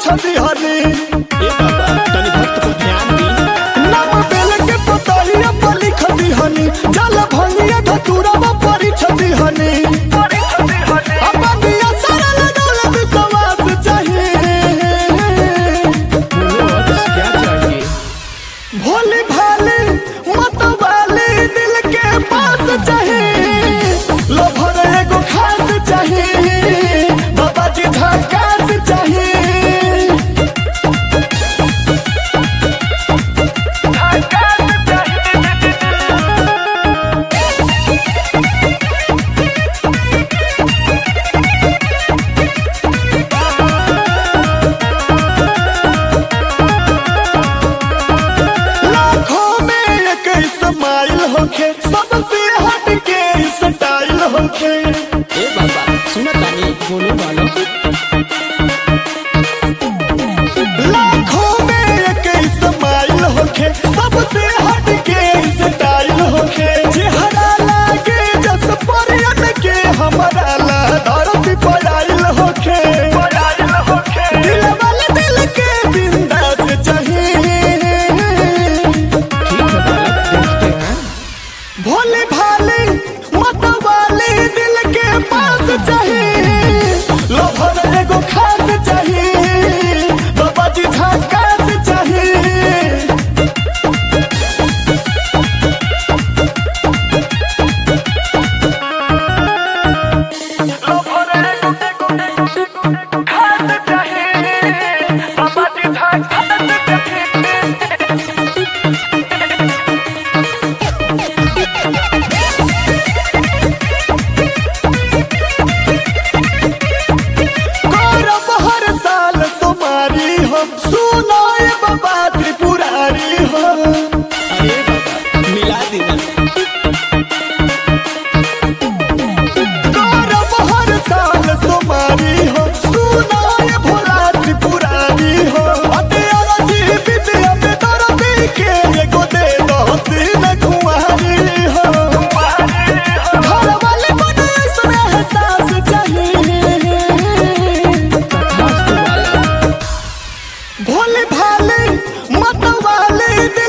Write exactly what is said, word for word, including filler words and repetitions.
छदी हनी ए बाबा तनी भक्त पर ध्यान दी। नाम बेल के पतहिया पर लिखदी हनी जल भंगिया धतूरा परी छदी हनी अब दिया सारा लगल विश्वास चाहिए बोलो अब क्या चाहिए? भोली भाली मत वाली दिल के पास चाहिए लोभर एगो खास चाहिए बाबा जी झकास चाहिए होखे सबसे हटके स्टाइल होखे ए बाबा सुना तानी बोलो वालो। लाखों में एक स्माइल होखे सबसे हटके स्टाइल होखे चेहरा लागे जस परियन के हमारा ला धरती पर आइल होखे दिल वाले दिल के बिंदास चाहिए। ठीक है बालक देखते हैं। भोले भाले मत वाले दिल के पास चाहिए लोभर एगो खास चाहिए बाबा जी झकास चाहिए लोभर एगो खास चाहिए बाबा जी झकास सुनो ये बाबा त्रिपुरारी हो। अरे बाबा मिला देना। गौरव हर साल तुम्हारी हो सुनो ये भोला त्रिपुरारी हो अटियारा जी विद्या में दर्दी के एगो दे दो सीन कुंवारी हो घर वाले बने सुने एहसास चाहिए भोले भाले मत वाले